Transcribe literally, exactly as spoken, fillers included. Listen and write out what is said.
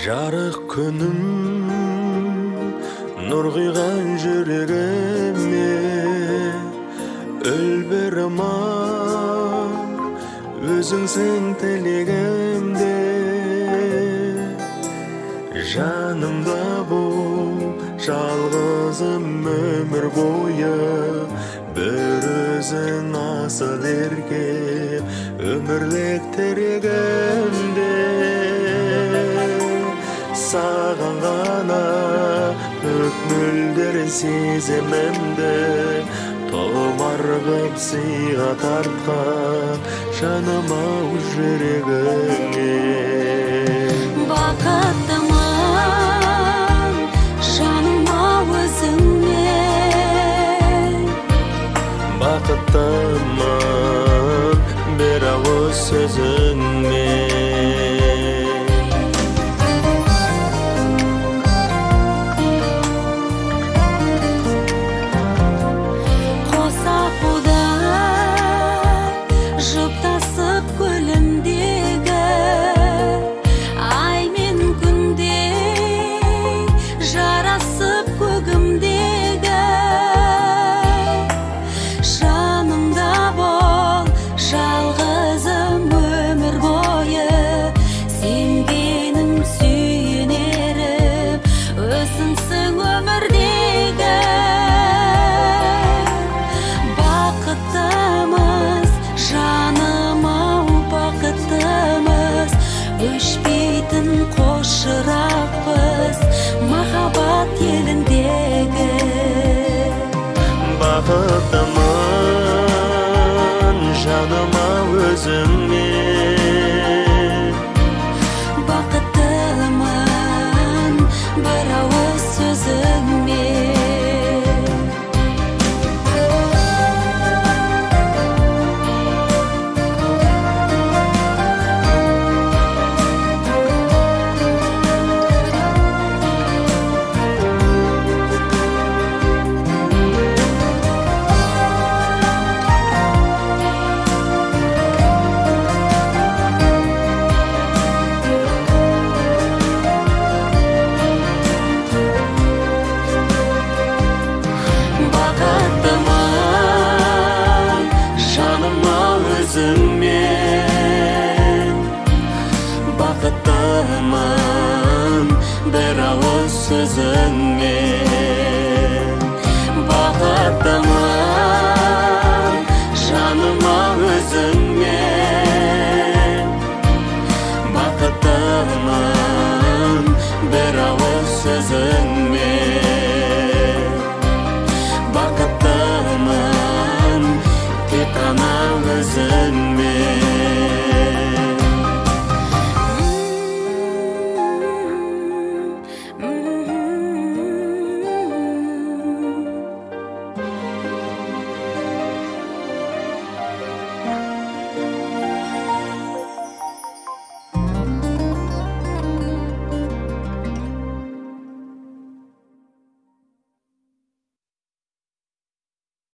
Жарық күнім, нұр құйған жүрегіме, өлбір ма, өзіңсің тілегімде. Жанымда бол, жалғызым өмір бойы, бір өзің асыл ерке, өмірлік тірегімде. Саған ғана өт мөлдір сезімімді, томар ғып сыйға тартқан жаныма жүрегіңе. Бақыттымын жаныма өзіңмен, бақыттымын бір ауыз сөзіңмен. Өшпейтін қошырақпыз махаббат еліндегі. Бақыттымын жаныма өзіңмен, бақыттымын бір ауыз сөзіңмен. Бақыттымын бір ауыз сөзіңмен.